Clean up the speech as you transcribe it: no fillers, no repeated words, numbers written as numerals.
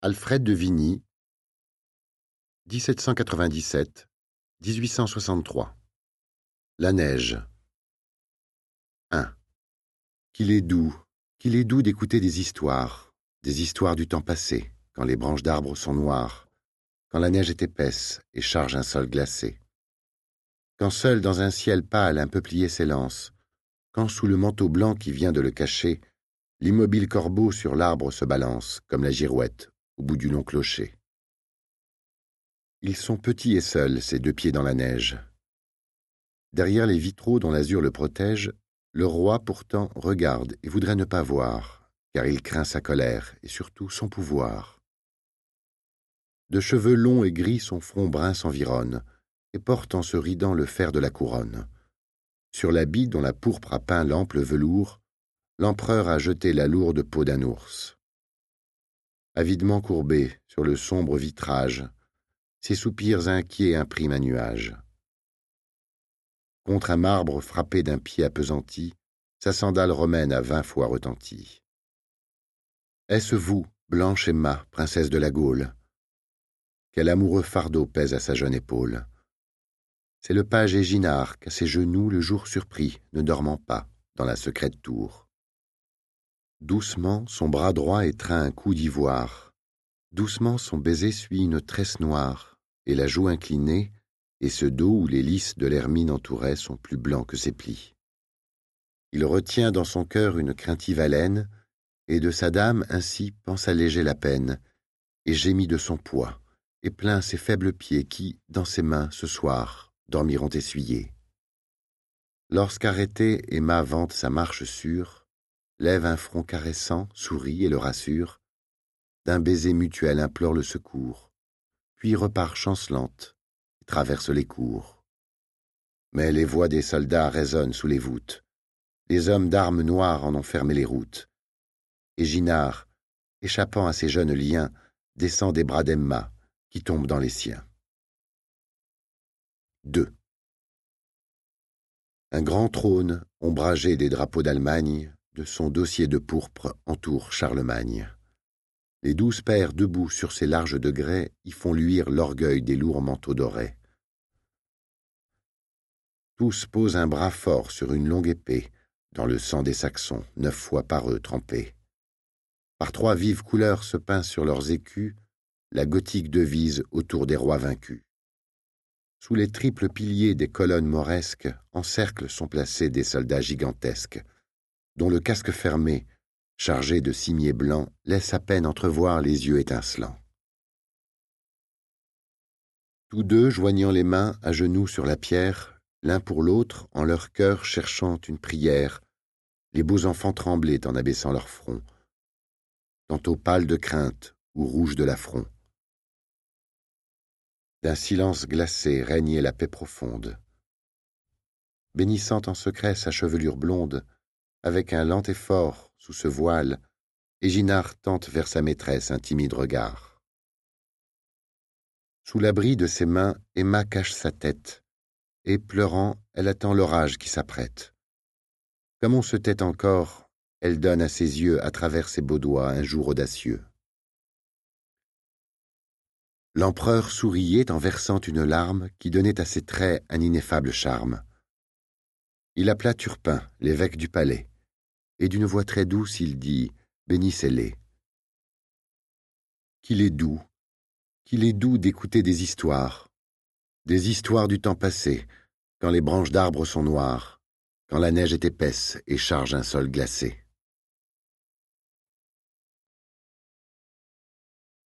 Alfred de Vigny, 1797-1863. La neige. 1. Qu'il est doux d'écouter des histoires du temps passé, quand les branches d'arbres sont noires, quand la neige est épaisse et charge un sol glacé. Quand seul dans un ciel pâle un peuplier s'élance, quand sous le manteau blanc qui vient de le cacher, l'immobile corbeau sur l'arbre se balance, comme la girouette au bout du long clocher. Ils sont petits et seuls, ces deux pieds dans la neige. Derrière les vitraux dont l'azur le protège, le roi pourtant regarde et voudrait ne pas voir, car il craint sa colère et surtout son pouvoir. De cheveux longs et gris son front brun s'environne, et porte en se ridant le fer de la couronne. Sur l'habit dont la pourpre a peint l'ample velours, l'empereur a jeté la lourde peau d'un ours. Avidement courbé sur le sombre vitrage, ses soupirs inquiets impriment un nuage. Contre un marbre frappé d'un pied appesanti, sa sandale romaine a 20 fois retenti. Est-ce vous, blanche Emma, princesse de la Gaule? Quel amoureux fardeau pèse à sa jeune épaule? C'est le page Éginard qu'à ses genoux le jour surpris, ne dormant pas, dans la secrète tour. Doucement, son bras droit étreint un cou d'ivoire. Doucement, son baiser suit une tresse noire, et la joue inclinée, et ce dos où les lys de l'hermine entouraient sont plus blancs que ses plis. Il retient dans son cœur une craintive haleine, et de sa dame ainsi pense alléger la peine, et gémit de son poids, et plaint ses faibles pieds qui, dans ses mains, ce soir, dormiront essuyés. Lorsqu'arrêtée, Emma vante sa marche sûre, lève un front caressant, sourit et le rassure, d'un baiser mutuel implore le secours, puis repart chancelante, et traverse les cours. Mais les voix des soldats résonnent sous les voûtes, les hommes d'armes noires en ont fermé les routes. Éginard, échappant à ses jeunes liens, descend des bras d'Emma, qui tombe dans les siens. 2. Un grand trône, ombragé des drapeaux d'Allemagne, de son dossier de pourpre entoure Charlemagne. Les 12 pairs debout sur ces larges degrés y font luire l'orgueil des lourds manteaux dorés. Tous posent un bras fort sur une longue épée, dans le sang des Saxons, 9 fois par eux trempée. Par 3 vives couleurs se peint sur leurs écus la gothique devise autour des rois vaincus. Sous les triples piliers des colonnes mauresques, en cercle sont placés des soldats gigantesques, dont le casque fermé, chargé de cimiers blancs, laisse à peine entrevoir les yeux étincelants. Tous deux, joignant les mains à genoux sur la pierre, l'un pour l'autre, en leur cœur cherchant une prière, les beaux enfants tremblaient en abaissant leur front, tantôt pâles de crainte ou rouges de l'affront. D'un silence glacé régnait la paix profonde. Bénissant en secret sa chevelure blonde, avec un lent effort, sous ce voile, Éginard tente vers sa maîtresse un timide regard. Sous l'abri de ses mains, Emma cache sa tête, et pleurant, elle attend l'orage qui s'apprête. Comme on se tait encore, elle donne à ses yeux, à travers ses beaux doigts, un jour audacieux. L'empereur souriait en versant une larme qui donnait à ses traits un ineffable charme. Il appela Turpin, l'évêque du palais, et d'une voix très douce il dit « Bénissez-les ». Qu'il est doux d'écouter des histoires du temps passé, quand les branches d'arbres sont noires, quand la neige est épaisse et charge un sol glacé.